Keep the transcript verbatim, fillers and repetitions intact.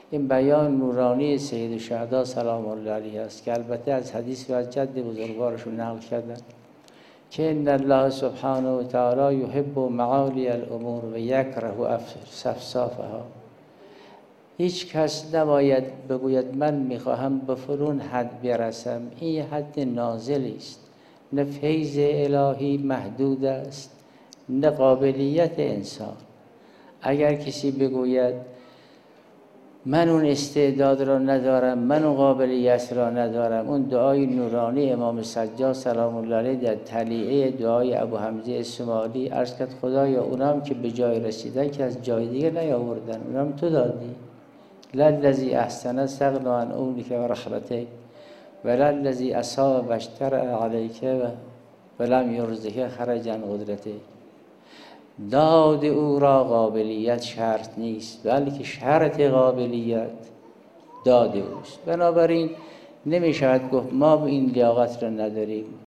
این بیان نورانی سید الشهدا سلام الله علیه است که البته از حدیث و از جد بزرگوارشون نقل کردن که ان الله سبحانه و تعالی یحب معالی الامور و یکره سفسافها. هیچ کس نباید بگوید من میخواهم به فلان حد برسم، این حد نازلی است، نه فیض الهی محدود است نه قابلیت انسان. اگر کسی بگوید من اون استعداد را ندارم، من اون قابلیت را ندارم، اون دعای نورانی امام سجاد سلام الله علیه در تلیعه دعای ابو حمزه السمالی عرض کرد خدایا اونام که به جای رسیدن که از جای دیگه نیاوردن، اونام تو دادی. للذی احسن استغنا عن اولک و رحمتک و للذی اساء و اشترع علیک و لم یرزق خرج عن قدرتک. داد او را قابلیت شرط نیست، بلکه شرط قابلیت داد اوست. بنابراین نمی شود گفت ما این لیاقت را نداریم.